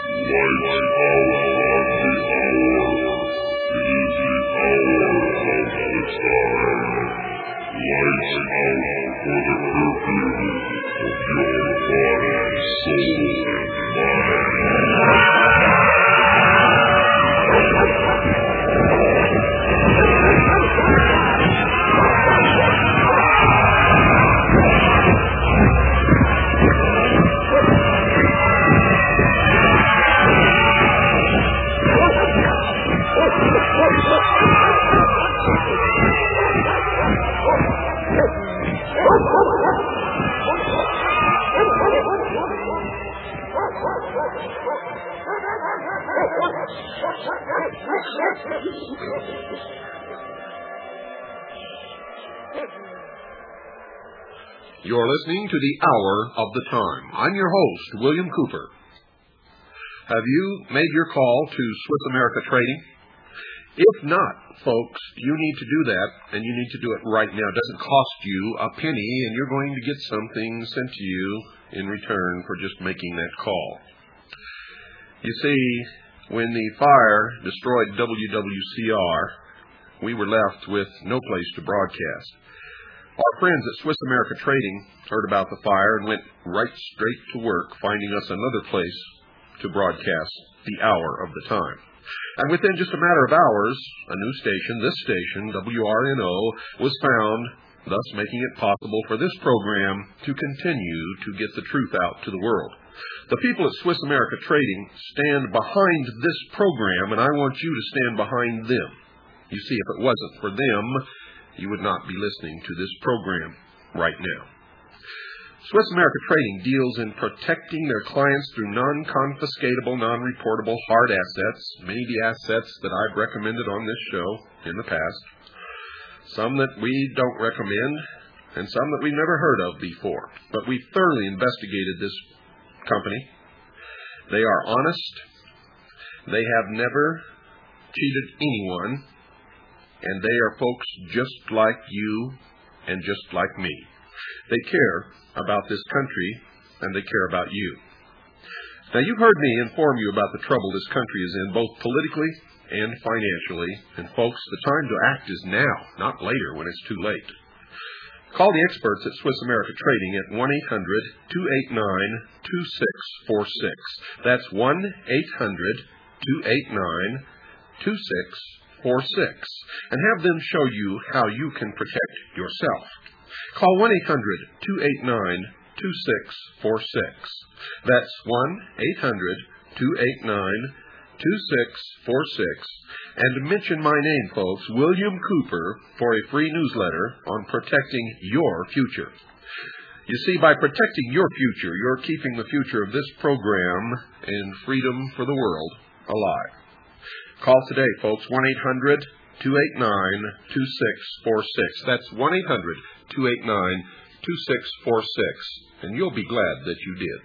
You're listening to the Hour of the Time. I'm your host, William Cooper. Have you made your call to Swiss America Trading? If not, folks, you need to do that, and you need to do it right now. It doesn't cost you a penny, and you're going to get something sent to you in return for just making that call. You see, when the fire destroyed WWCR, we were left with no place to broadcast. Our friends at Swiss America Trading heard about the fire and went right straight to work finding us another place to broadcast the Hour of the Time. And within just a matter of hours, a new station, this station, WRNO, was found, thus making it possible for this program to continue to get the truth out to the world. The people at Swiss America Trading stand behind this program, and I want you to stand behind them. You see, if it wasn't for them, you would not be listening to this program right now. Swiss America Trading deals in protecting their clients through non-confiscatable, non-reportable hard assets, many of the assets that I've recommended on this show in the past, some that we don't recommend, and some that we've never heard of before. But we've thoroughly investigated this company. They are honest. They have never cheated anyone. And they are folks just like you and just like me. They care about this country, and they care about you. Now, you've heard me inform you about the trouble this country is in, both politically and financially. And, folks, the time to act is now, not later when it's too late. Call the experts at Swiss America Trading at 1-800-289-2646. That's 1-800-289-2646. And have them show you how you can protect yourself. Call 1-800-289-2646. That's 1-800-289-2646. And mention my name, folks, William Cooper, for a free newsletter on protecting your future. You see, by protecting your future, you're keeping the future of this program and freedom for the world alive. Call today, folks, 1-800-289-2646. That's 1-800-289-2646. And you'll be glad that you did.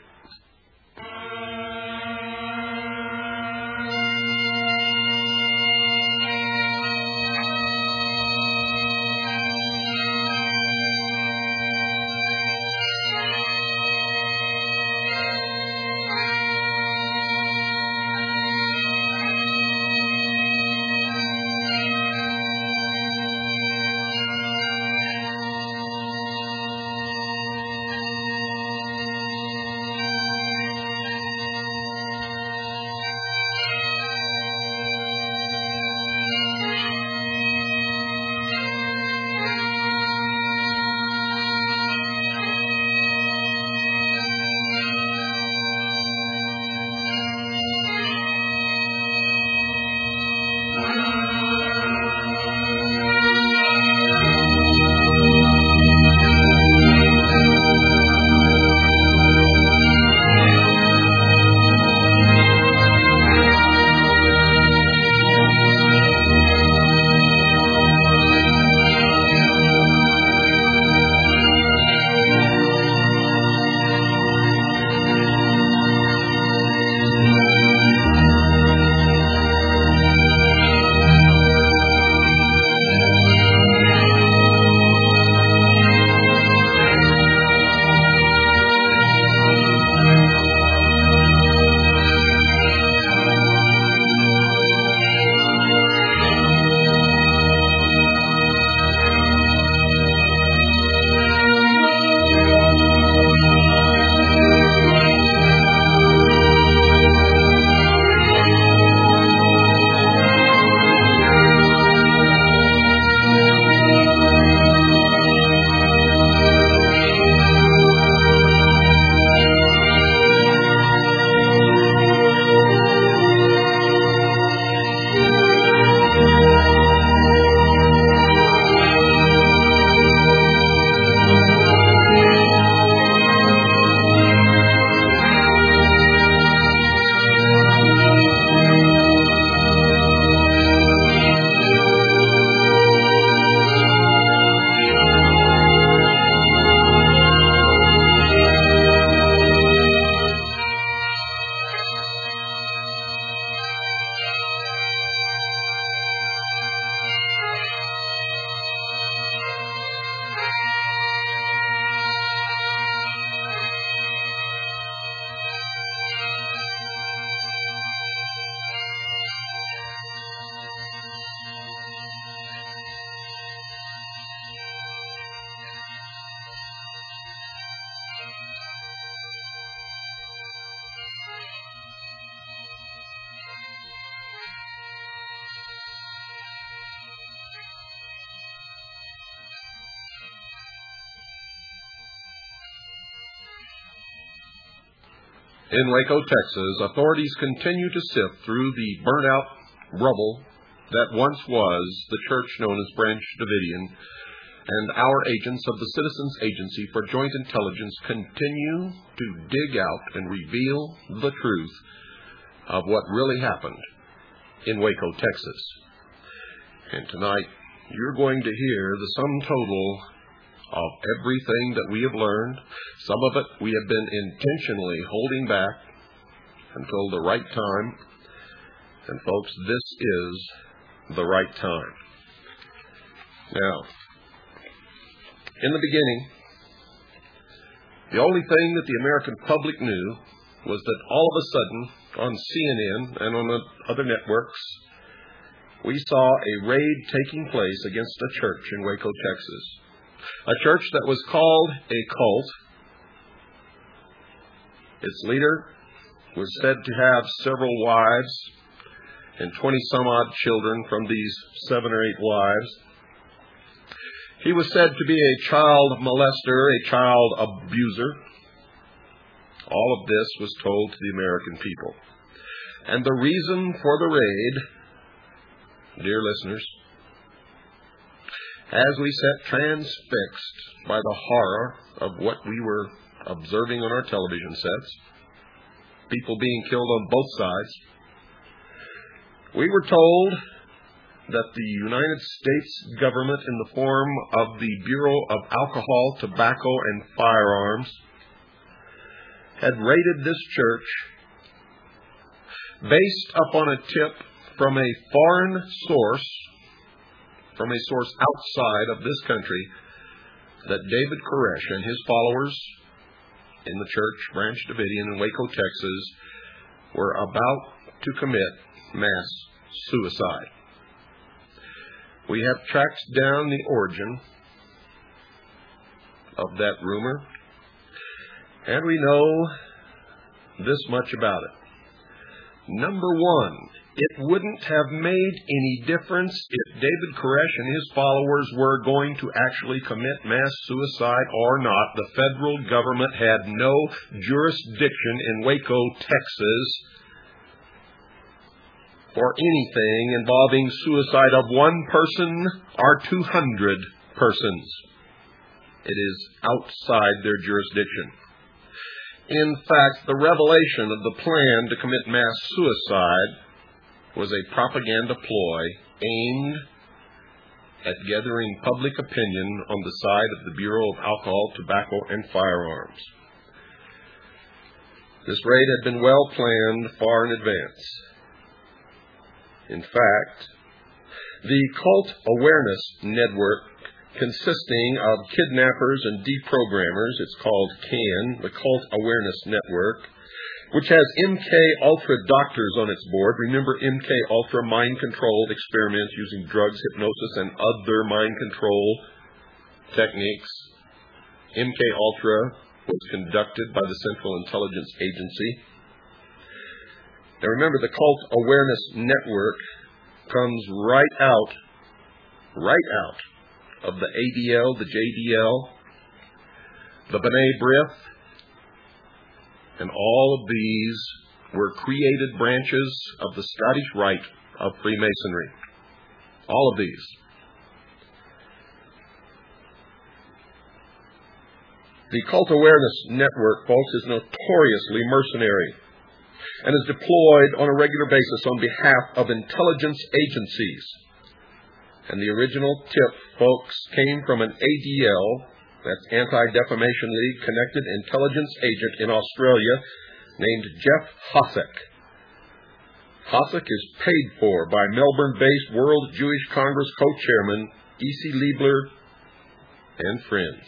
In Waco, Texas, authorities continue to sift through the burnt-out rubble that once was the church known as Branch Davidian, and our agents of the Citizens Agency for Joint Intelligence continue to dig out and reveal the truth of what really happened in Waco, Texas. And tonight, you're going to hear the sum total of everything that we have learned. Some of it we have been intentionally holding back until the right time. And folks, this is the right time. Now, in the beginning, the only thing that the American public knew was that all of a sudden, on CNN and on other networks, we saw a raid taking place against a church in Waco, Texas. A church that was called a cult. Its leader was said to have several wives and 20-some-odd children from these 7 or 8 wives. He was said to be a child molester, a child abuser. All of this was told to the American people. And the reason for the raid, dear listeners, as we sat transfixed by the horror of what we were observing on our television sets, people being killed on both sides, we were told that the United States government, in the form of the Bureau of Alcohol, Tobacco, and Firearms, had raided this church based upon a tip from a foreign source, from a source outside of this country, that David Koresh and his followers in the church, Branch Davidian in Waco, Texas, were about to commit mass suicide. We have tracked down the origin of that rumor, and we know this much about it. Number one, it wouldn't have made any difference if David Koresh and his followers were going to actually commit mass suicide or not. The federal government had no jurisdiction in Waco, Texas, for anything involving suicide of one person or 200 persons. It is outside their jurisdiction. In fact, the revelation of the plan to commit mass suicide was a propaganda ploy aimed at gathering public opinion on the side of the Bureau of Alcohol, Tobacco, and Firearms. This raid had been well planned far in advance. In fact, the Cult Awareness Network, consisting of kidnappers and deprogrammers, it's called CAN, the Cult Awareness Network, which has MK Ultra doctors on its board. Remember MK Ultra, mind control experiments using drugs, hypnosis, and other mind control techniques. MK Ultra was conducted by the Central Intelligence Agency. Now remember, the Cult Awareness Network comes right out of the ADL, the JDL, the B'nai B'rith, and all of these were created branches of the Scottish Rite of Freemasonry. All of these. The Cult Awareness Network, folks, is notoriously mercenary and is deployed on a regular basis on behalf of intelligence agencies. And the original tip, folks, came from an ADL, that's Anti-Defamation League, connected intelligence agent in Australia named Jeff Hossack. Hossack is paid for by Melbourne-based World Jewish Congress co-chairman E.C. Liebler and friends.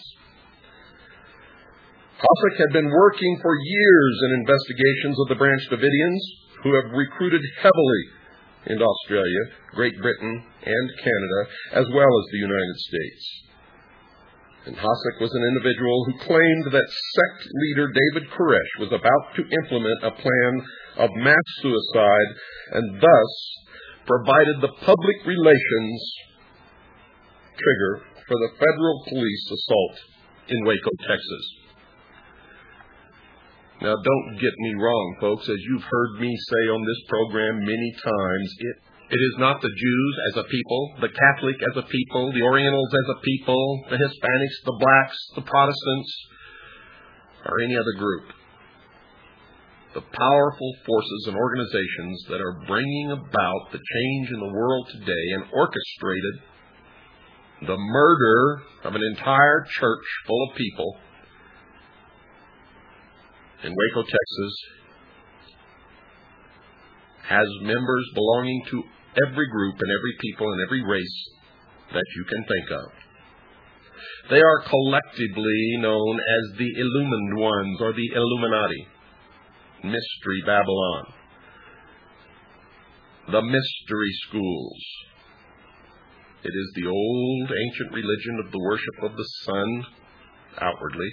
Hossack had been working for years in investigations of the Branch Davidians, who have recruited heavily in Australia, Great Britain, and Canada, as well as the United States. And Hossack was an individual who claimed that sect leader David Koresh was about to implement a plan of mass suicide and thus provided the public relations trigger for the federal police assault in Waco, Texas. Now, don't get me wrong, folks. As you've heard me say on this program many times, it is not the Jews as a people, the Catholic as a people, the Orientals as a people, the Hispanics, the blacks, the Protestants, or any other group. The powerful forces and organizations that are bringing about the change in the world today and orchestrated the murder of an entire church full of people in Waco, Texas, has members belonging to every group and every people and every race that you can think of. They are collectively known as the Illumined Ones or the Illuminati. Mystery Babylon. The mystery schools. It is the old ancient religion of the worship of the sun, outwardly.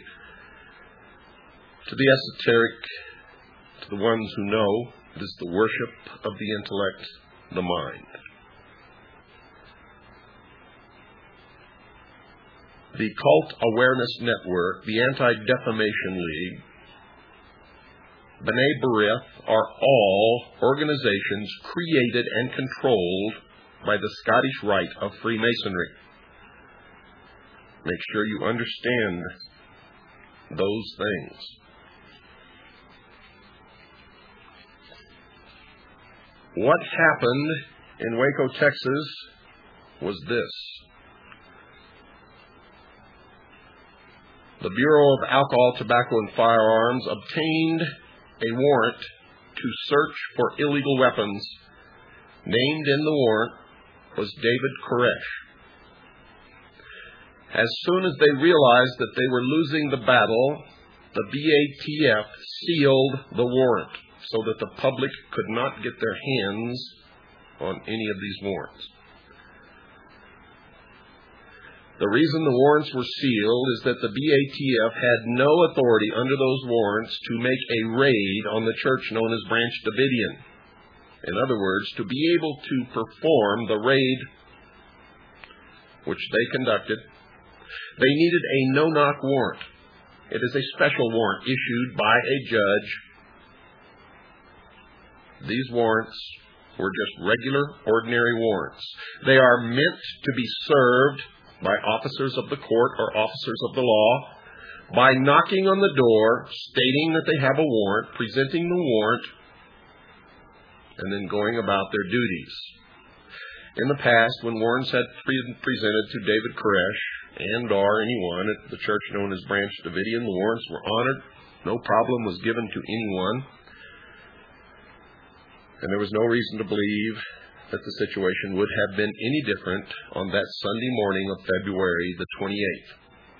To the esoteric, to the ones who know, it is the worship of the intellect, the mind. The Cult Awareness Network, the Anti-Defamation League, B'nai B'rith are all organizations created and controlled by the Scottish Rite of Freemasonry. Make sure you understand those things. What happened in Waco, Texas was this. The Bureau of Alcohol, Tobacco, and Firearms obtained a warrant to search for illegal weapons. Named in the warrant was David Koresh. As soon as they realized that they were losing the battle, the BATF sealed the warrant so that the public could not get their hands on any of these warrants. The reason the warrants were sealed is that the BATF had no authority under those warrants to make a raid on the church known as Branch Davidian. In other words, to be able to perform the raid which they conducted, they needed a no-knock warrant. It is a special warrant issued by a judge. These warrants were just regular, ordinary warrants. They are meant to be served by officers of the court or officers of the law by knocking on the door, stating that they have a warrant, presenting the warrant, and then going about their duties. In the past, when warrants had been presented to David Koresh and or anyone at the church known as Branch Davidian, the warrants were honored. No problem was given to anyone. And there was no reason to believe that the situation would have been any different on that Sunday morning of February the 28th.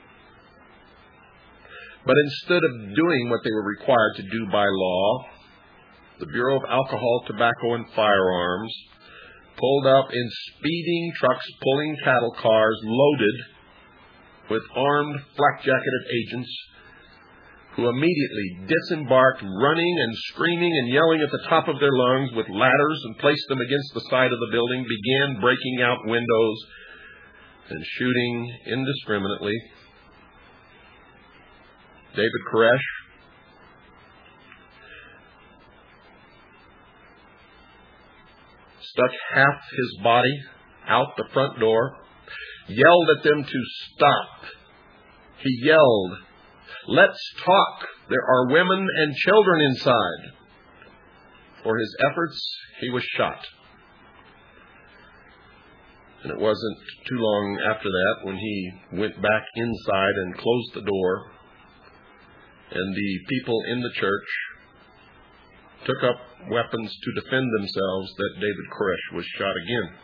But instead of doing what they were required to do by law, the Bureau of Alcohol, Tobacco, and Firearms pulled up in speeding trucks pulling cattle cars loaded with armed, flak-jacketed agents who immediately disembarked, running and screaming and yelling at the top of their lungs with ladders and placed them against the side of the building, began breaking out windows and shooting indiscriminately. David Koresh stuck half his body out the front door, yelled at them to stop. He yelled, "Let's talk. There are women and children inside." For his efforts, he was shot. And it wasn't too long after that when he went back inside and closed the door, and the people in the church took up weapons to defend themselves, that David Koresh was shot again.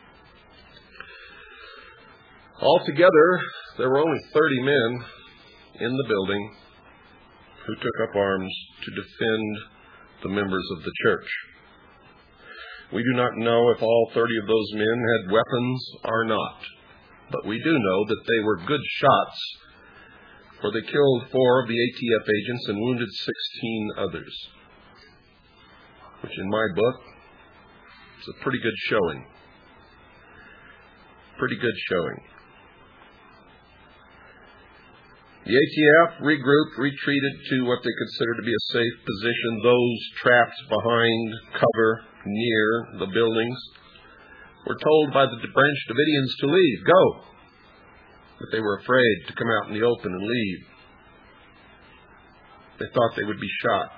Altogether, there were only 30 men in the building who took up arms to defend the members of the church. We do not know if all 30 of those men had weapons or not, but we do know that they were good shots, for they killed 4 of the ATF agents and wounded 16 others, which in my book is a pretty good showing. Pretty good showing. The ATF regrouped, retreated to what they considered to be a safe position. Those trapped behind cover near the buildings were told by the Branch Davidians to leave, go. But they were afraid to come out in the open and leave. They thought they would be shot.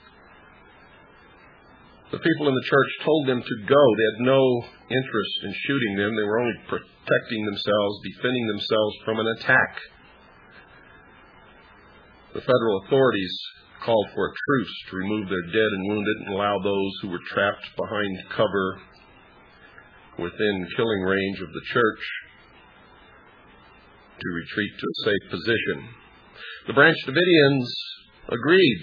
The people in the church told them to go. They had no interest in shooting them. They were only protecting themselves, defending themselves from an attack. The federal authorities called for a truce to remove their dead and wounded and allow those who were trapped behind cover within killing range of the church to retreat to a safe position. The Branch Davidians agreed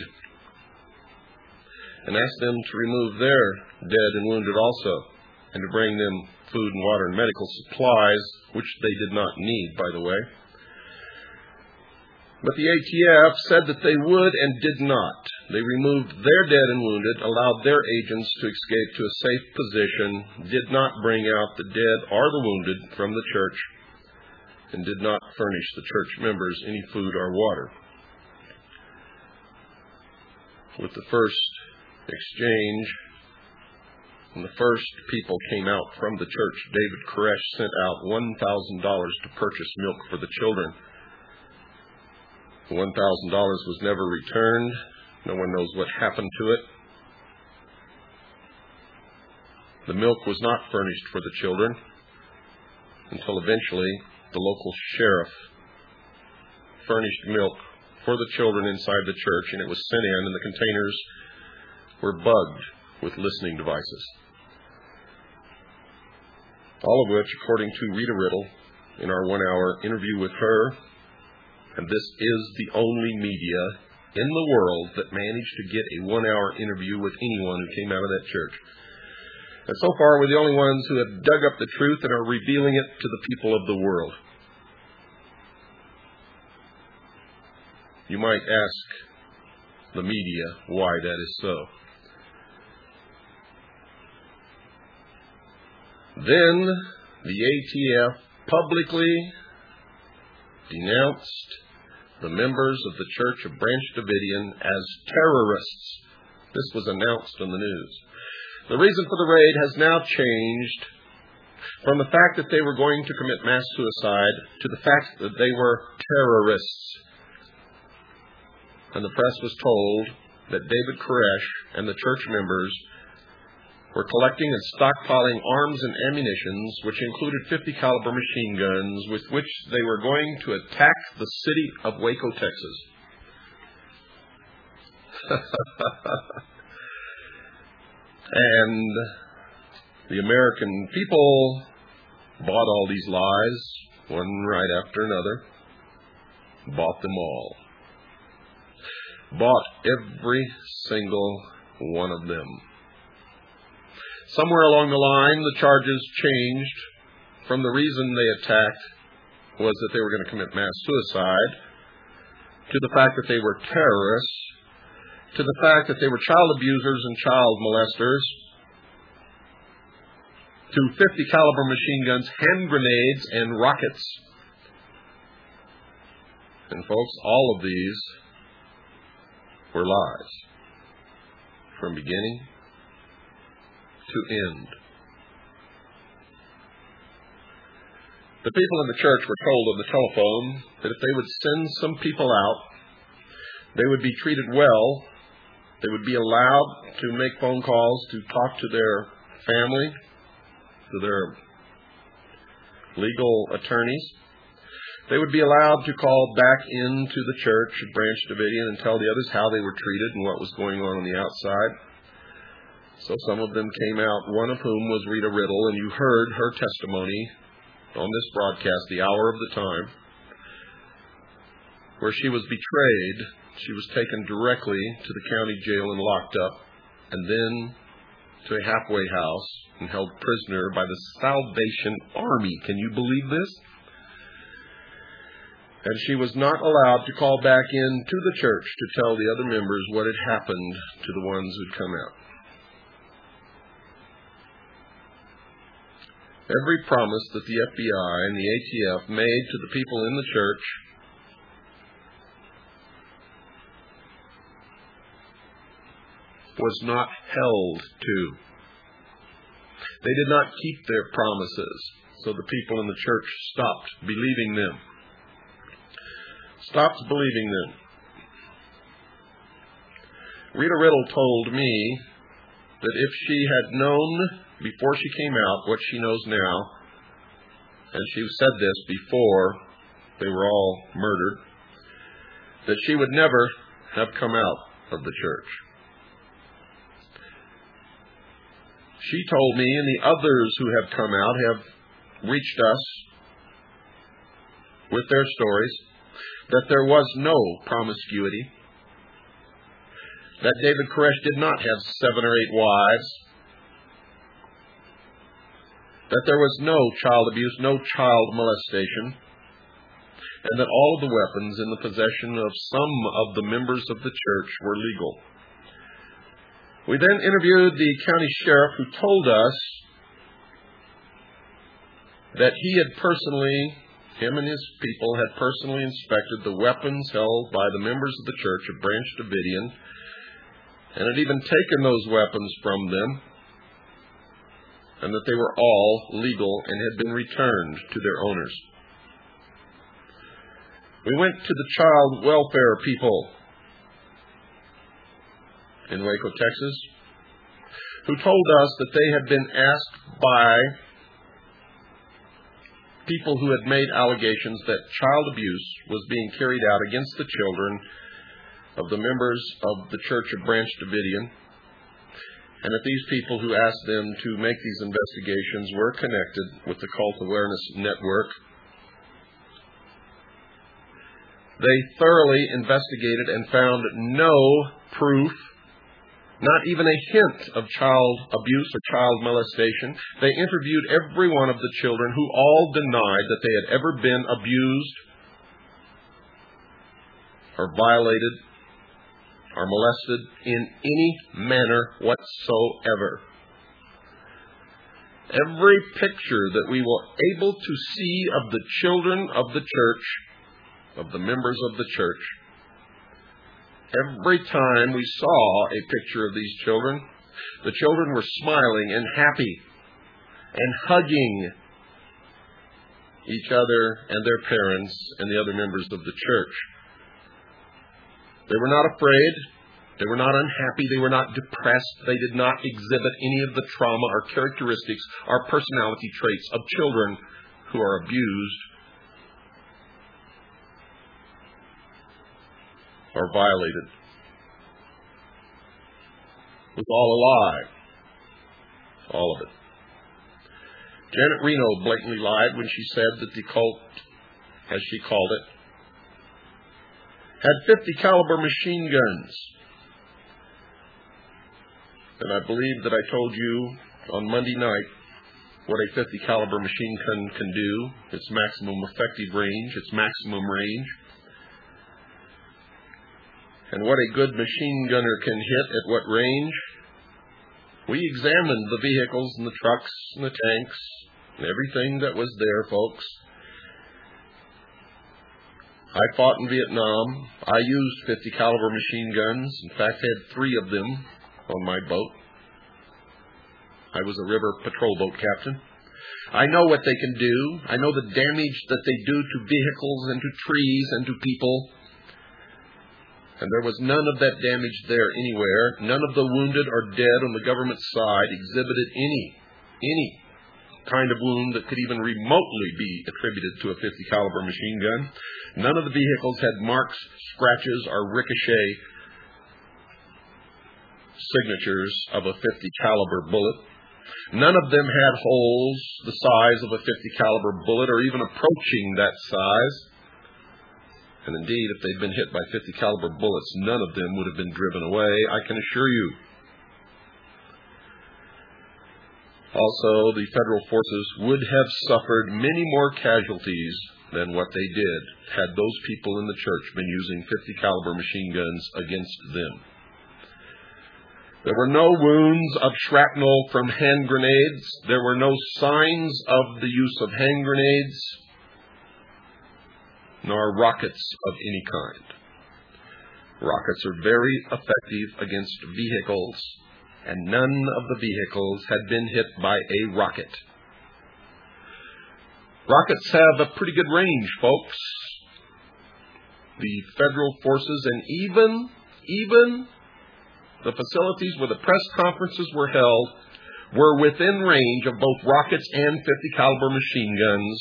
and asked them to remove their dead and wounded also, and to bring them food and water and medical supplies, which they did not need, by the way. But the ATF said that they would and did not. They removed their dead and wounded, allowed their agents to escape to a safe position, did not bring out the dead or the wounded from the church, and did not furnish the church members any food or water. With the first exchange, when the first people came out from the church, David Koresh sent out $1,000 to purchase milk for the children. The $1,000 was never returned. No one knows what happened to it. The milk was not furnished for the children until eventually the local sheriff furnished milk for the children inside the church, and it was sent in, and the containers were bugged with listening devices. All of which, according to Rita Riddle, in our 1-hour interview with her, and this is the only media in the world that managed to get a 1-hour interview with anyone who came out of that church. And so far, we're the only ones who have dug up the truth and are revealing it to the people of the world. You might ask the media why that is so. Then the ATF publicly denounced the members of the Church of Branch Davidian as terrorists. This was announced on the news. The reason for the raid has now changed from the fact that they were going to commit mass suicide to the fact that they were terrorists. And the press was told that David Koresh and the church members were collecting and stockpiling arms and ammunitions, which included 50 caliber machine guns, with which they were going to attack the city of Waco, Texas. And the American people bought all these lies, one right after another, bought them all. Bought every single one of them. Somewhere along the line, the charges changed from the reason they attacked was that they were going to commit mass suicide, to the fact that they were terrorists, to the fact that they were child abusers and child molesters, to 50 caliber machine guns, hand grenades, and rockets. And folks, all of these were lies from beginning to end. The people in the church were told on the telephone that if they would send some people out, they would be treated well. They would be allowed to make phone calls to talk to their family, to their legal attorneys. They would be allowed to call back into the church at Branch Davidian and tell the others how they were treated and what was going on the outside. So some of them came out, one of whom was Rita Riddle, and you heard her testimony on this broadcast, The Hour of the Time, where she was betrayed. She was taken directly to the county jail and locked up, and then to a halfway house and held prisoner by the Salvation Army. Can you believe this? And she was not allowed to call back into the church to tell the other members what had happened to the ones who'd come out. Every promise that the FBI and the ATF made to the people in the church was not held to. They did not keep their promises, so the people in the church stopped believing them. Stopped believing them. Rita Riddle told me that if she had known before she came out what she knows now, and she said this before they were all murdered, that she would never have come out of the church. She told me, and the others who have come out have reached us with their stories, that there was no promiscuity, that David Koresh did not have 7 or 8 wives, that there was no child abuse, no child molestation, and that all of the weapons in the possession of some of the members of the church were legal. We then interviewed the county sheriff, who told us that him and his people had personally inspected the weapons held by the members of the Church of Branch Davidian, and had even taken those weapons from them, and that they were all legal and had been returned to their owners. We went to the child welfare people in Waco, Texas, who told us that they had been asked by people who had made allegations that child abuse was being carried out against the children of the members of the Church of Branch Davidian, and that these people who asked them to make these investigations were connected with the Cult Awareness Network. They thoroughly investigated and found no proof, not even a hint of child abuse or child molestation. They interviewed every one of the children, who all denied that they had ever been abused or violated or molested in any manner whatsoever. Every picture that we were able to see of the children of the church, of the members of the church, every time we saw a picture of these children, the children were smiling and happy and hugging each other and their parents and the other members of the church. They were not afraid. They were not unhappy. They were not depressed. They did not exhibit any of the trauma or characteristics or personality traits of children who are abused or violated. It was all a lie. All of it. Janet Reno blatantly lied when she said that the cult, as she called it, had 50 caliber machine guns. And I believe that I told you on Monday night what a 50 caliber machine gun can do, its maximum effective range, its maximum range, and what a good machine gunner can hit at what range. We examined the vehicles and the trucks and the tanks and everything that was there, folks. I fought in Vietnam. I used 50 caliber machine guns. In fact, I had 3 of them on my boat. I was a river patrol boat captain. I know what they can do. I know the damage that they do to vehicles and to trees and to people. And there was none of that damage there anywhere. None of the wounded or dead on the government side exhibited any kind of wound that could even remotely be attributed to a 50 caliber machine gun. None of the vehicles had marks, scratches, or ricochet signatures of a 50 caliber bullet. None of them had holes the size of a 50 caliber bullet or even approaching that size. And indeed, if they'd been hit by 50 caliber bullets, none of them would have been driven away, I can assure you. Also, the federal forces would have suffered many more casualties than what they did had those people in the church been using 50 caliber machine guns against them. There were no wounds of shrapnel from hand grenades. There were no signs of the use of hand grenades, nor rockets of any kind. Rockets are very effective against vehicles, and none of the vehicles had been hit by a rocket. Rockets have a pretty good range, folks. The federal forces and even the facilities where the press conferences were held were within range of both rockets and .50 caliber machine guns.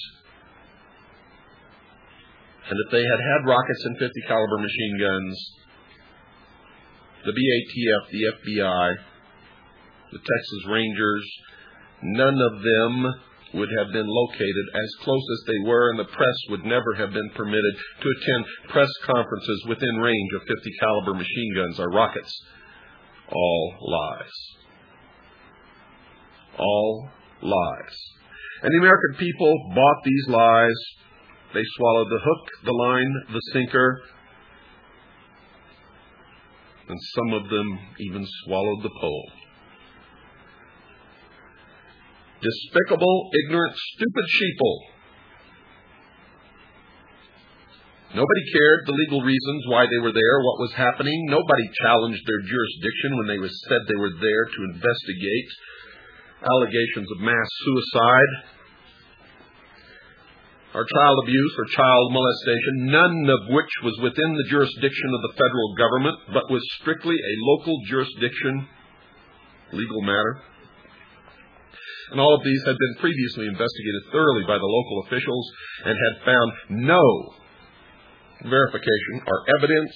And if they had rockets and .50 caliber machine guns, the BATF, the FBI, the Texas Rangers, none of them would have been located as close as they were, and the press would never have been permitted to attend press conferences within range of .50 caliber machine guns or rockets. All lies. All lies. And the American people bought these lies. They swallowed the hook, the line, the sinker, and some of them even swallowed the pole. Despicable, ignorant, stupid sheeple. Nobody cared the legal reasons why they were there, what was happening. Nobody challenged their jurisdiction when they said they were there to investigate allegations of mass suicide or child abuse or child molestation, none of which was within the jurisdiction of the federal government, but was strictly a local jurisdiction legal matter. And all of these had been previously investigated thoroughly by the local officials and had found no verification or evidence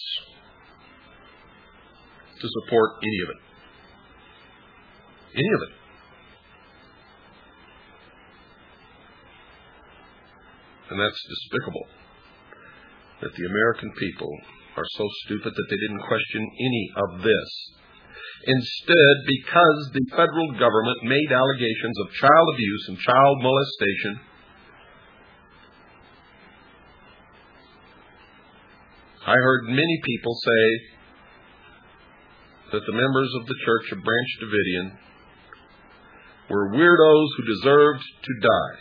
to support any of it. Any of it. And that's despicable, that the American people are so stupid that they didn't question any of this. Instead, because the federal government made allegations of child abuse and child molestation, I heard many people say that the members of the Church of Branch Davidian were weirdos who deserved to die.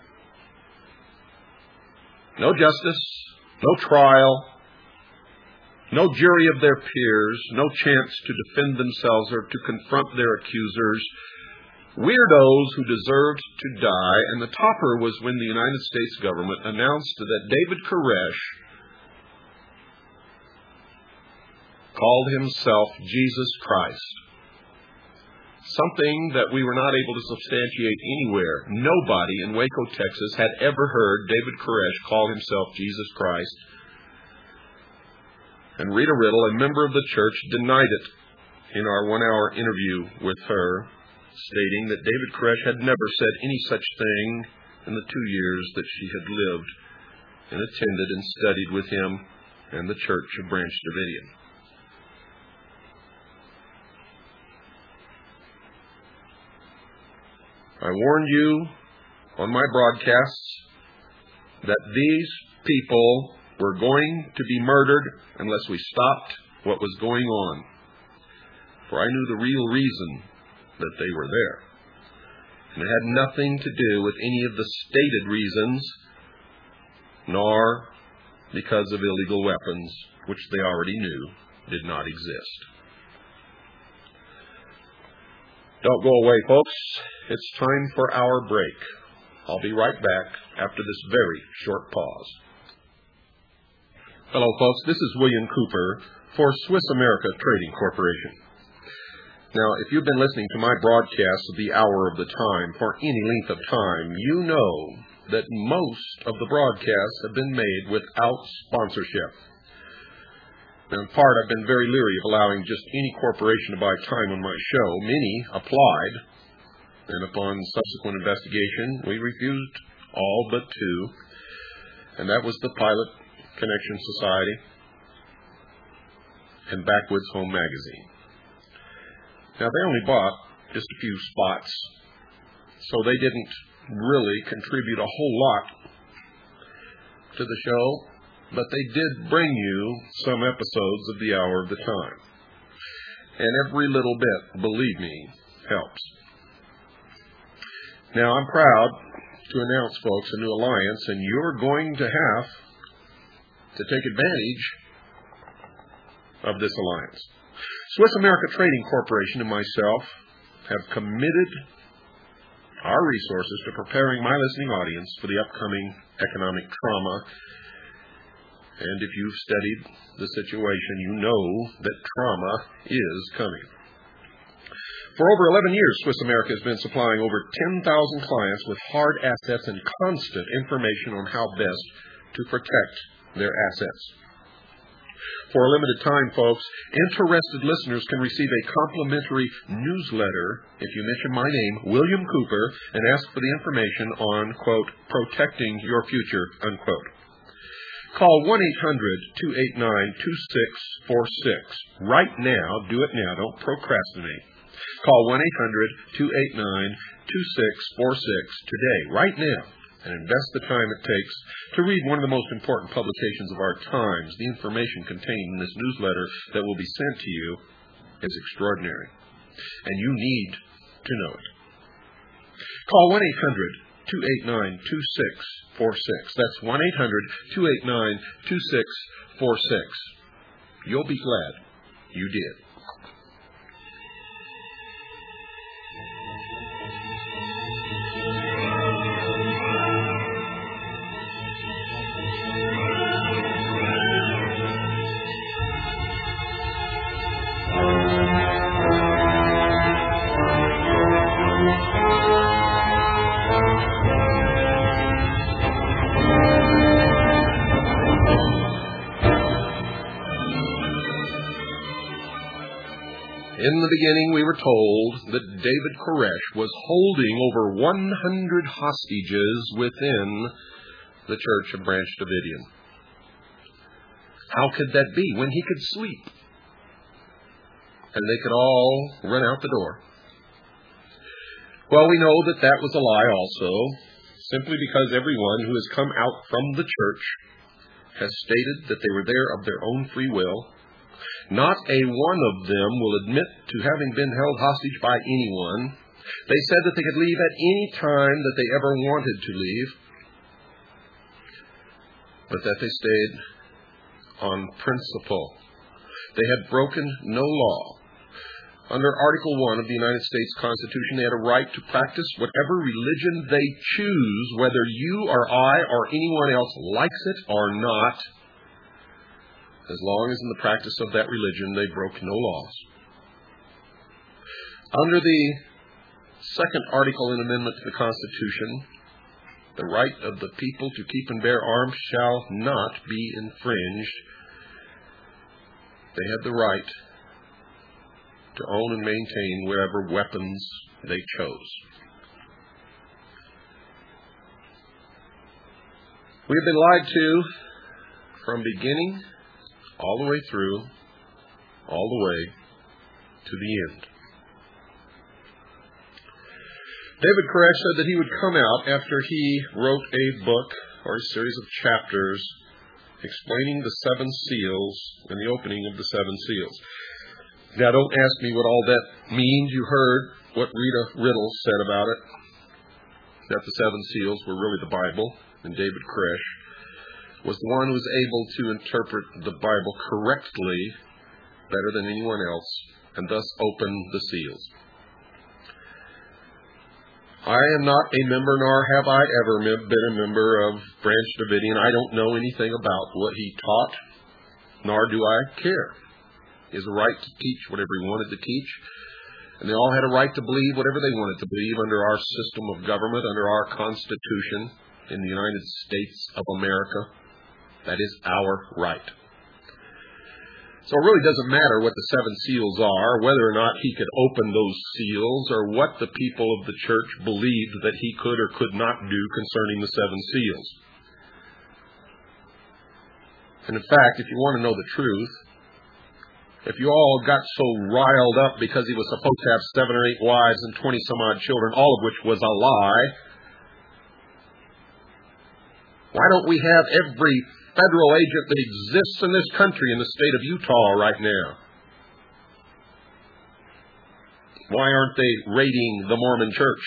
No justice, no trial, no jury of their peers, no chance to defend themselves or to confront their accusers. Weirdos who deserved to die. And the topper was when the United States government announced that David Koresh called himself Jesus Christ. Something that we were not able to substantiate anywhere. Nobody in Waco, Texas had ever heard David Koresh call himself Jesus Christ. And Rita Riddle, a member of the church, denied it in our one-hour interview with her, stating that David Koresh had never said any such thing in the 2 years that she had lived and attended and studied with him and the Church of Branch Davidian. I warned you on my broadcasts that these people were going to be murdered unless we stopped what was going on. For I knew the real reason that they were there. And it had nothing to do with any of the stated reasons, nor because of illegal weapons, which they already knew did not exist. Don't go away, folks. It's time for our break. I'll be right back after this very short pause. Hello, folks. This is William Cooper for Swiss America Trading Corporation. Now, if you've been listening to my broadcast of the Hour of the Time for any length of time, you know that most of the broadcasts have been made without sponsorship. Now, in part, I've been very leery of allowing just any corporation to buy time on my show. Many applied, and upon subsequent investigation, we refused all but two, and that was the Pilot Connection Society and Backwoods Home Magazine. Now, they only bought just a few spots, so they didn't really contribute a whole lot to the show, but they did bring you some episodes of the Hour of the Time. And every little bit, believe me, helps. Now, I'm proud to announce, folks, a new alliance, and you're going to have to take advantage of this alliance. Swiss America Trading Corporation and myself have committed our resources to preparing my listening audience for the upcoming economic trauma. And if you've studied the situation, you know that trauma is coming. For over 11 years, Swiss America has been supplying over 10,000 clients with hard assets and constant information on how best to protect their assets. For a limited time, folks, interested listeners can receive a complimentary newsletter if you mention my name, William Cooper, and ask for the information on, quote, protecting your future, unquote. Call 1-800-289-2646. Right now, do it now, don't procrastinate. Call 1-800-289-2646 today, right now, and invest the time it takes to read one of the most important publications of our times. The information contained in this newsletter that will be sent to you is extraordinary, and you need to know it. Call 1-800-289-2646. That's 1-800-289-2646. You'll be glad you did. In the beginning, we were told that David Koresh was holding over 100 hostages within the Church of Branch Davidian. How could that be when he could sleep? And they could all run out the door. Well, we know that that was a lie also, simply because everyone who has come out from the church has stated that they were there of their own free will. Not a one of them will admit to having been held hostage by anyone. They said that they could leave at any time that they ever wanted to leave, but that they stayed on principle. They had broken no law. Under Article 1 of the United States Constitution, they had a right to practice whatever religion they choose, whether you or I or anyone else likes it or not. As long as in the practice of that religion they broke no laws. Under the second article and amendment to the Constitution, the right of the people to keep and bear arms shall not be infringed. They had the right to own and maintain whatever weapons they chose. We have been lied to from beginning all the way through, all the way to the end. David Koresh said that he would come out after he wrote a book or a series of chapters explaining the seven seals and the opening of the seven seals. Now, don't ask me what all that means. You heard what Rita Riddle said about it, that the seven seals were really the Bible, and David Koresh was the one who was able to interpret the Bible correctly, better than anyone else, and thus open the seals. I am not a member, nor have I ever been a member of Branch Davidian. I don't know anything about what he taught, nor do I care. He has a right to teach whatever he wanted to teach, and they all had a right to believe whatever they wanted to believe under our system of government, under our Constitution in the United States of America. That is our right. So it really doesn't matter what the seven seals are, whether or not he could open those seals, or what the people of the church believed that he could or could not do concerning the seven seals. And in fact, if you want to know the truth, if you all got so riled up because he was supposed to have 7 or 8 wives and 20 some odd children, all of which was a lie, why don't we have every federal agent that exists in this country in the state of Utah right now? Why aren't they raiding the Mormon church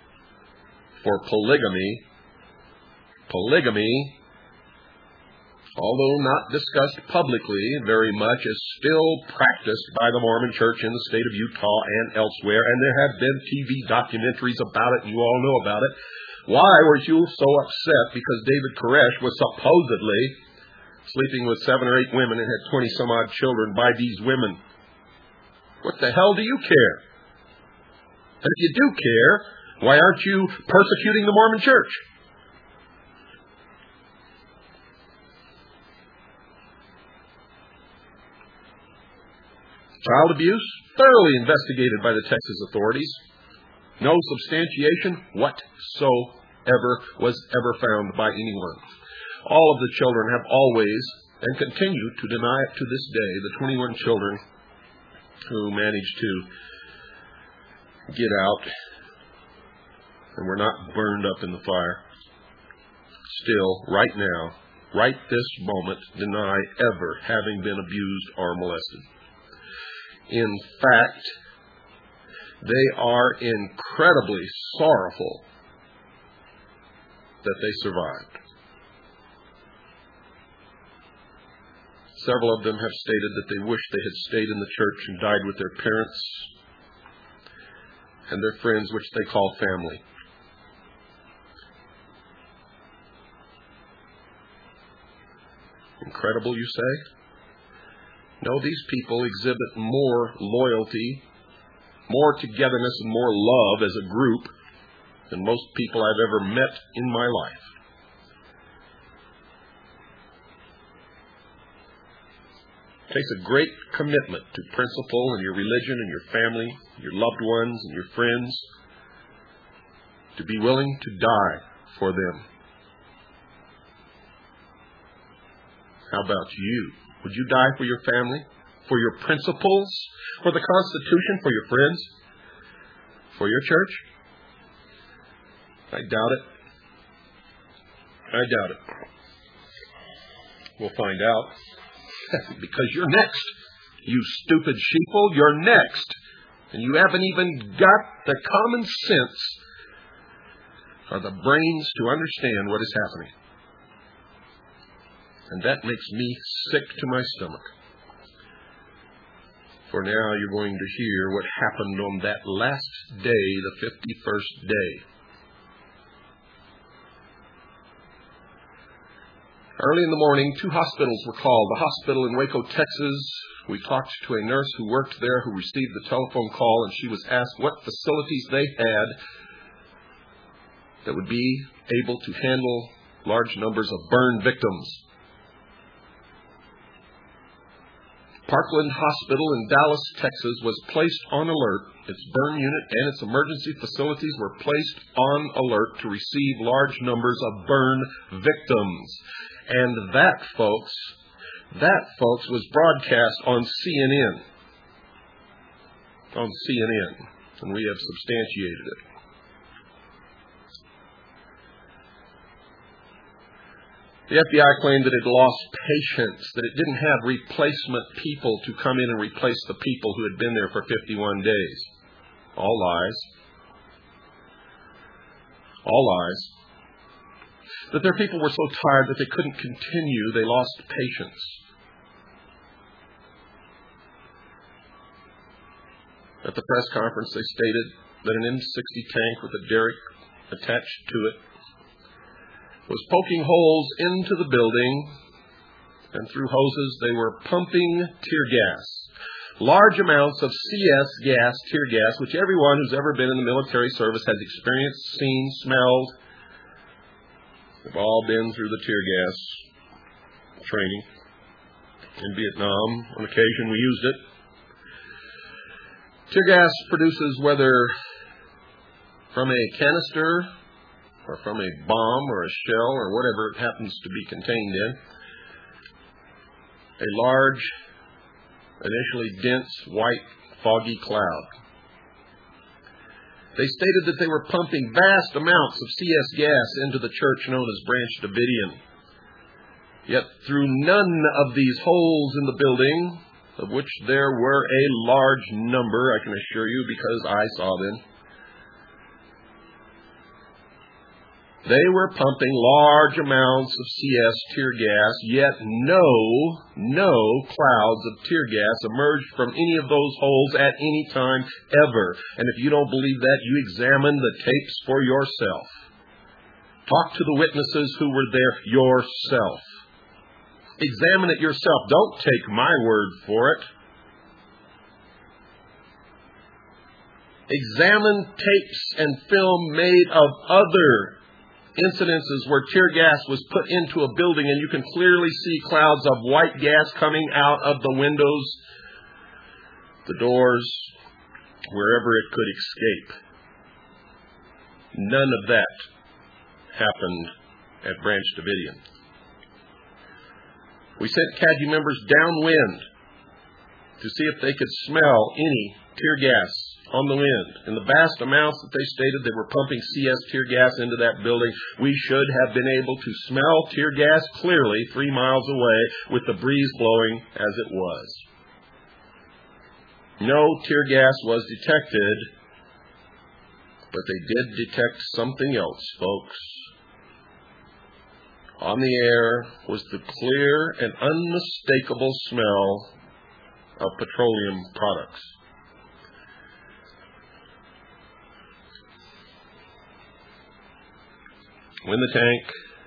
for polygamy? Polygamy although not discussed publicly very much, is still practiced by the Mormon Church in the state of Utah and elsewhere, and there have been TV documentaries about it, and you all know about it. Why were you so upset because David Koresh was supposedly sleeping with 7 or 8 women and had 20-some-odd children by these women? What the hell do you care? And if you do care, why aren't you persecuting the Mormon Church? Child abuse, thoroughly investigated by the Texas authorities. No substantiation whatsoever was ever found by anyone. All of the children have always and continue to deny it to this day. The 21 children who managed to get out and were not burned up in the fire, still, right now, right this moment, deny ever having been abused or molested. In fact, they are incredibly sorrowful that they survived. Several of them have stated that they wish they had stayed in the church and died with their parents and their friends, which they call family. Incredible, you say? No, these people exhibit more loyalty, more togetherness, and more love as a group than most people I've ever met in my life. It takes a great commitment to principle in your religion and your family, your loved ones and your friends, to be willing to die for them. How about you? Would you die for your family, for your principles, for the Constitution, for your friends, for your church? I doubt it. I doubt it. We'll find out. Because you're next. You stupid sheeple, you're next. And you haven't even got the common sense or the brains to understand what is happening. And that makes me sick to my stomach. For now you're going to hear what happened on that last day, the 51st day. Early in the morning, 2 hospitals were called. The hospital in Waco, Texas. We talked to a nurse who worked there who received the telephone call, and she was asked what facilities they had that would be able to handle large numbers of burn victims. Parkland Hospital in Dallas, Texas was placed on alert. Its burn unit and its emergency facilities were placed on alert to receive large numbers of burn victims. And that, folks, was broadcast on CNN. On CNN. And we have substantiated it. The FBI claimed that it lost patience, that it didn't have replacement people to come in and replace the people who had been there for 51 days. All lies. All lies. That their people were so tired that they couldn't continue, they lost patience. At the press conference, they stated that an M60 tank with a derrick attached to it was poking holes into the building, and through hoses they were pumping tear gas. Large amounts of CS gas, tear gas, which everyone who's ever been in the military service has experienced, seen, smelled. They've all been through the tear gas training. In Vietnam, on occasion we used it. Tear gas produces, whether from a canister or from a bomb or a shell or whatever it happens to be contained in, a large, initially dense, white, foggy cloud. They stated that they were pumping vast amounts of CS gas into the church known as Branch Davidian. Yet through none of these holes in the building, of which there were a large number, I can assure you, because I saw them, They were pumping large amounts of CS tear gas, yet no clouds of tear gas emerged from any of those holes at any time ever. And if you don't believe that, you examine the tapes for yourself. Talk to the witnesses who were there yourself. Examine it yourself. Don't take my word for it. Examine tapes and film made of other incidences where tear gas was put into a building, and you can clearly see clouds of white gas coming out of the windows, the doors, wherever it could escape. None of that happened at Branch Davidian. We sent CADU members downwind to see if they could smell any tear gas on the wind. In the vast amounts that they stated they were pumping CS tear gas into that building, we should have been able to smell tear gas clearly 3 miles away with the breeze blowing as it was. No tear gas was detected, but they did detect something else, folks. On the air was the clear and unmistakable smell of petroleum products. When the tank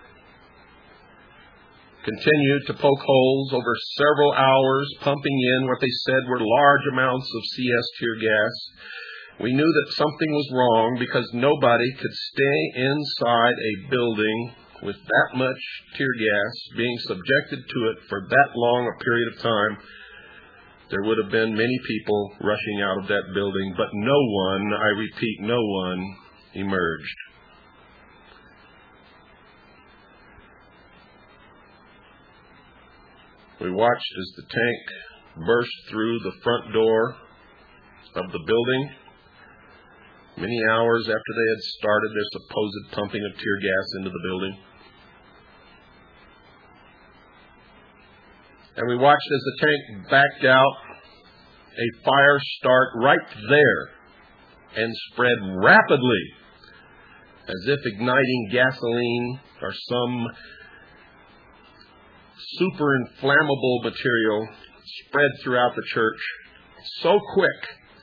continued to poke holes over several hours, pumping in what they said were large amounts of CS tear gas, we knew that something was wrong because nobody could stay inside a building with that much tear gas being subjected to it for that long a period of time. There would have been many people rushing out of that building, but no one, I repeat, no one emerged. We watched as the tank burst through the front door of the building many hours after they had started their supposed pumping of tear gas into the building. And we watched as the tank backed out, a fire start right there and spread rapidly as if igniting gasoline or some super inflammable material spread throughout the church so quick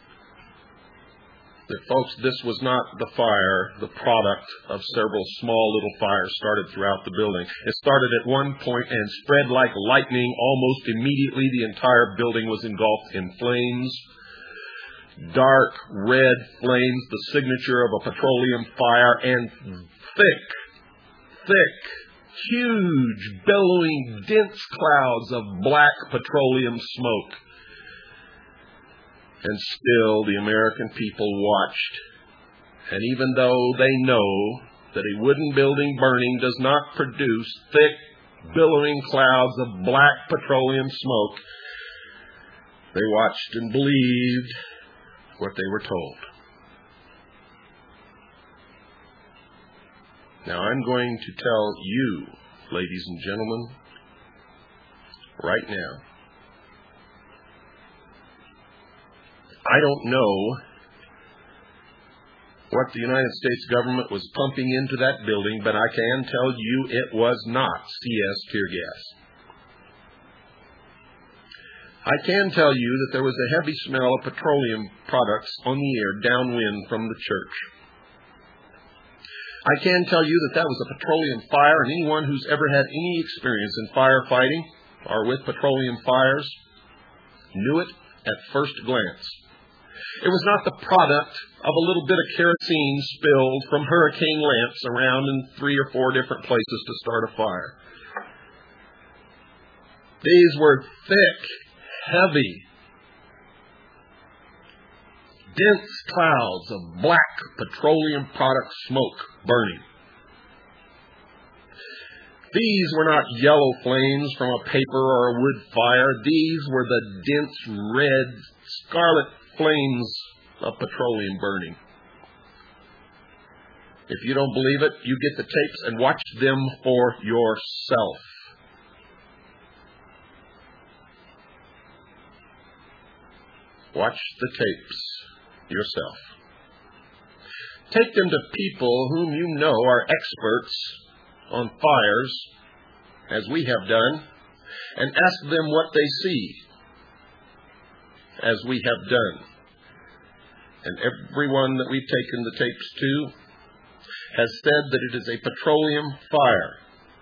that, folks, this was not the fire, the product of several small little fires started throughout the building. It started at one point and spread like lightning. Almost immediately, the entire building was engulfed in flames. Dark red flames, the signature of a petroleum fire, and thick, huge, billowing, dense clouds of black petroleum smoke. And still the American people watched. And even though they know that a wooden building burning does not produce thick, billowing clouds of black petroleum smoke, they watched and believed what they were told. Now I'm going to tell you, ladies and gentlemen, right now, I don't know what the United States government was pumping into that building, but I can tell you it was not CS tear gas. I can tell you that there was a heavy smell of petroleum products on the air downwind from the church. I can tell you that that was a petroleum fire, and anyone who's ever had any experience in firefighting or with petroleum fires knew it at first glance. It was not the product of a little bit of kerosene spilled from hurricane lamps around in 3 or 4 different places to start a fire. These were thick, heavy, dense clouds of black petroleum product smoke burning. These were not yellow flames from a paper or a wood fire. These were the dense red, scarlet flames of petroleum burning. If you don't believe it, you get the tapes and watch them for yourself. Watch the tapes yourself. Take them to people whom you know are experts on fires, as we have done, and ask them what they see, as we have done. And everyone that we've taken the tapes to has said that it is a petroleum fire.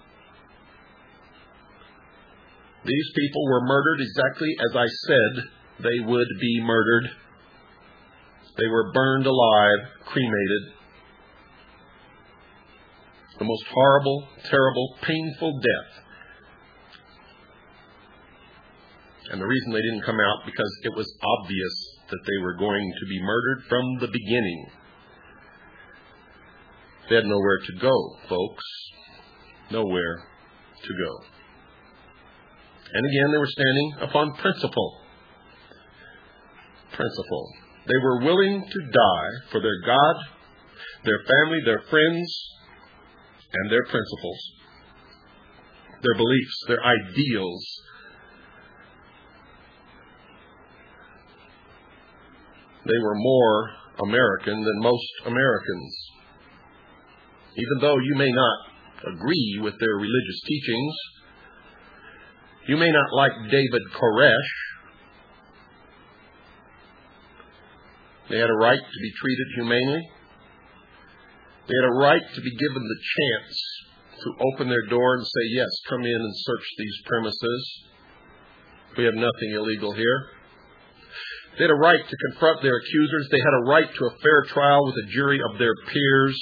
These people were murdered exactly as I said they would be murdered. They were burned alive, cremated. The most horrible, terrible, painful death. And the reason they didn't come out, because it was obvious that they were going to be murdered from the beginning. They had nowhere to go, folks. Nowhere to go. And again, they were standing upon principle. Principle. They were willing to die for their God, their family, their friends, and their principles, their beliefs, their ideals. They were more American than most Americans. Even though you may not agree with their religious teachings, you may not like David Koresh. They had a right to be treated humanely. They had a right to be given the chance to open their door and say, yes, come in and search these premises. We have nothing illegal here. They had a right to confront their accusers. They had a right to a fair trial with a jury of their peers.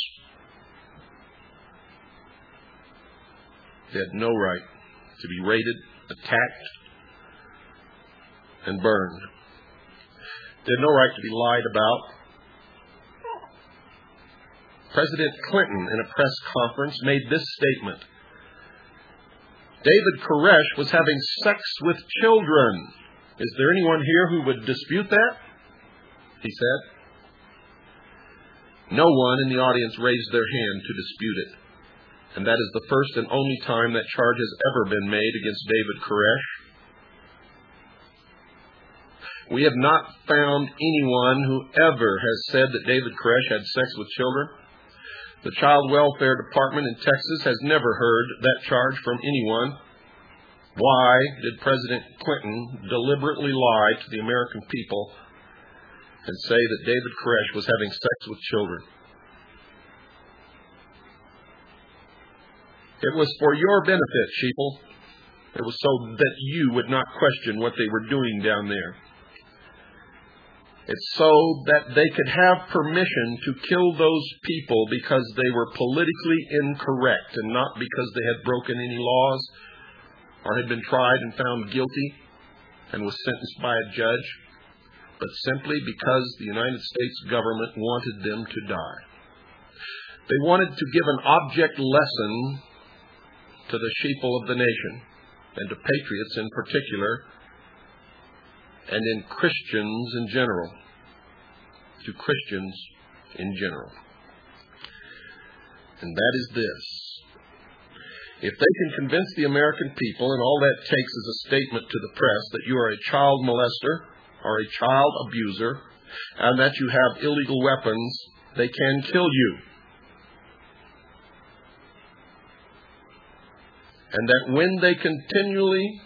They had no right to be raided, attacked, and burned. They had no right to be lied about. President Clinton, in a press conference, made this statement. David Koresh was having sex with children. Is there anyone here who would dispute that? He said. No one in the audience raised their hand to dispute it. And that is the first and only time that charge has ever been made against David Koresh. We have not found anyone who ever has said that David Koresh had sex with children. The Child Welfare Department in Texas has never heard that charge from anyone. Why did President Clinton deliberately lie to the American people and say that David Koresh was having sex with children? It was for your benefit, sheeple. It was so that you would not question what they were doing down there. It's so that they could have permission to kill those people because they were politically incorrect and not because they had broken any laws or had been tried and found guilty and was sentenced by a judge, but simply because the United States government wanted them to die. They wanted to give an object lesson to the sheeple of the nation, and to patriots in particular, and in Christians in general. To Christians in general. And that is this. If they can convince the American people, and all that takes is a statement to the press that you are a child molester or a child abuser, and that you have illegal weapons, they can kill you. And that when they continually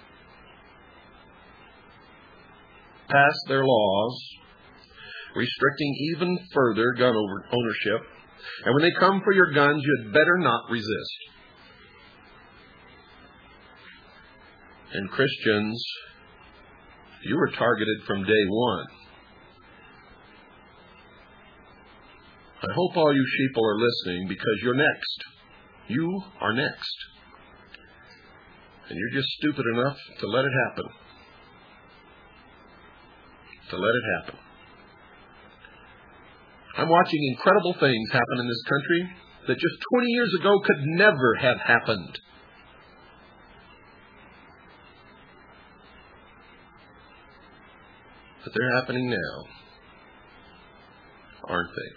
pass their laws restricting even further gun ownership, and when they come for your guns, you had better not resist. And Christians, you were targeted from day one. I hope all you sheeple are listening, because you're next. You are next. And you're just stupid enough to let it happen. To let it happen. I'm watching incredible things happen in this country that just 20 years ago could never have happened. But they're happening now, aren't they?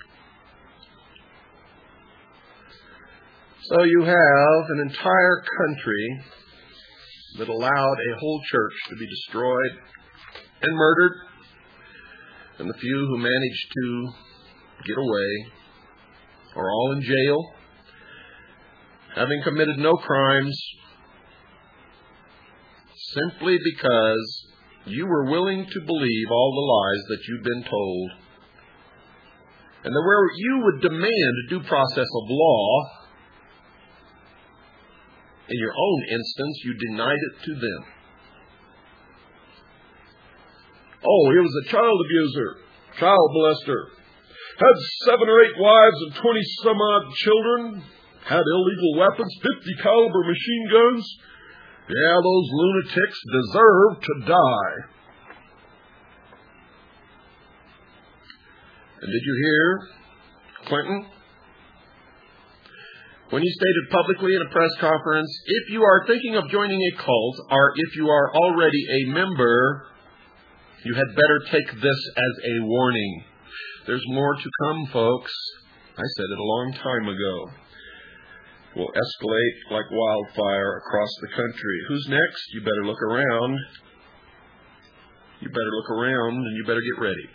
So you have an entire country that allowed a whole church to be destroyed and murdered, and the few who managed to get away are all in jail, having committed no crimes, simply because you were willing to believe all the lies that you've been told. And that where you would demand due process of law, in your own instance, you denied it to them. Oh, he was a child abuser, child molester, had 7 or 8 wives and 20-some-odd children, had illegal weapons, 50 caliber machine guns. Yeah, those lunatics deserve to die. And did you hear Clinton? When he stated publicly in a press conference, if you are thinking of joining a cult, or if you are already a member, you had better take this as a warning. There's more to come, folks. I said it a long time ago. Will escalate like wildfire across the country. Who's next? You better look around. You better look around and you better get ready.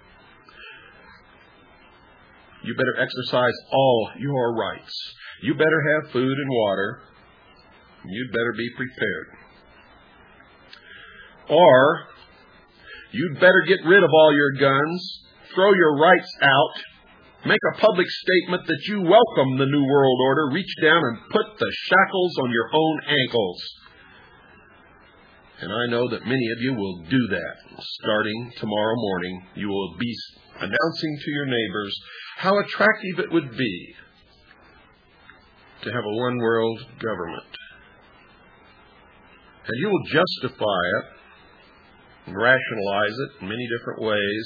You better exercise all your rights. You better have food and water. You'd better be prepared. Or you'd better get rid of all your guns, throw your rights out, make a public statement that you welcome the New World Order, reach down and put the shackles on your own ankles. And I know that many of you will do that. Starting tomorrow morning, you will be announcing to your neighbors how attractive it would be to have a one-world government. And you will justify it and rationalize it in many different ways.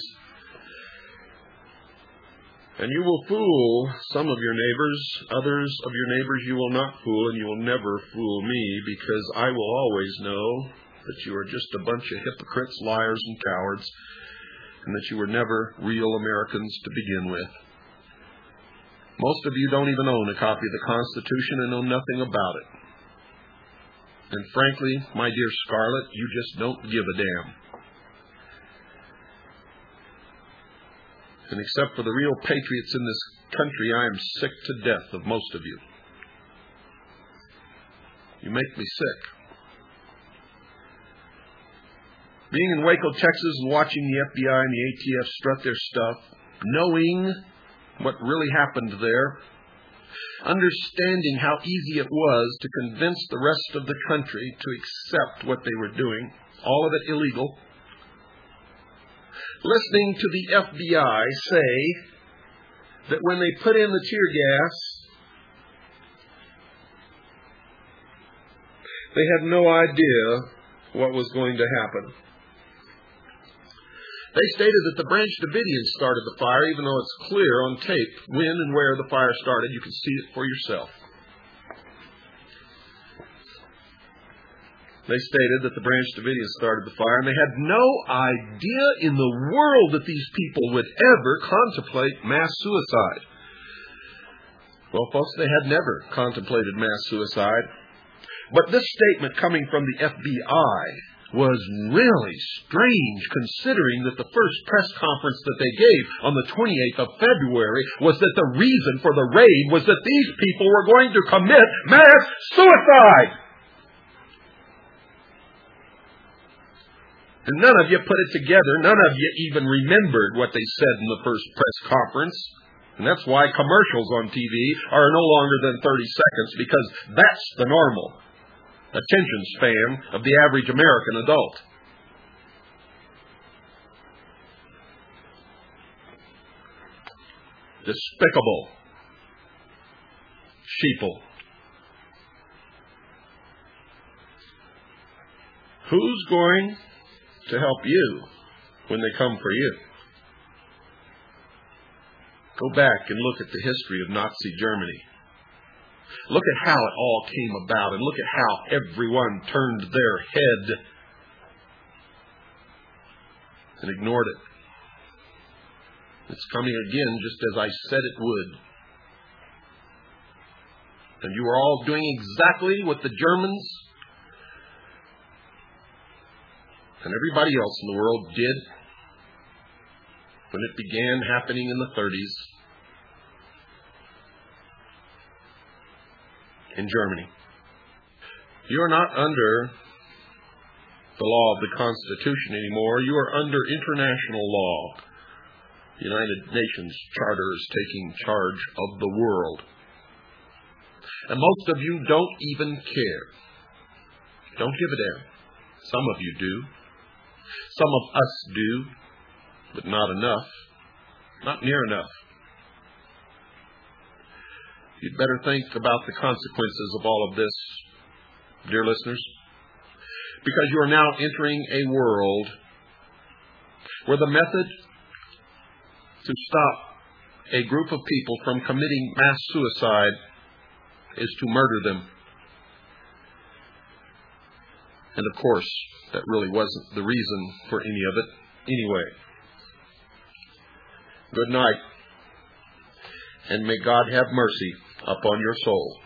And you will fool some of your neighbors. Others of your neighbors you will not fool, and you will never fool me, because I will always know that you are just a bunch of hypocrites, liars, and cowards, and that you were never real Americans to begin with. Most of you don't even own a copy of the Constitution and know nothing about it. And frankly, my dear Scarlett, you just don't give a damn. And except for the real patriots in this country, I am sick to death of most of you. You make me sick. Being in Waco, Texas, and watching the FBI and the ATF strut their stuff, knowing what really happened there, understanding how easy it was to convince the rest of the country to accept what they were doing, all of it illegal, listening to the FBI say that when they put in the tear gas, they had no idea what was going to happen. They stated that the Branch Davidians started the fire, even though it's clear on tape when and where the fire started. You can see it for yourself. They stated that the Branch Davidians started the fire, and they had no idea in the world that these people would ever contemplate mass suicide. Well, folks, they had never contemplated mass suicide. But this statement coming from the FBI was really strange, considering that the first press conference that they gave on the 28th of February was that the reason for the raid was that these people were going to commit mass suicide. And none of you put it together. None of you even remembered what they said in the first press conference. And that's why commercials on TV are no longer than 30 seconds, because that's the normal attention span of the average American adult. Despicable sheeple. Who's going to help you when they come for you? Go back and look at the history of Nazi Germany. Look at how it all came about, and look at how everyone turned their head and ignored it. It's coming again, just as I said it would. And you are all doing exactly what the Germans and everybody else in the world did when it began happening in the 30s. in Germany. You are not under the law of the Constitution anymore. You are under international law. The United Nations Charter is taking charge of the world. And most of you don't even care. Don't give a damn. Some of you do. Some of us do, but not enough. Not near enough. You'd better think about the consequences of all of this, dear listeners, because you are now entering a world where the method to stop a group of people from committing mass suicide is to murder them. And of course, that really wasn't the reason for any of it anyway. Good night, and may God have mercy upon your soul.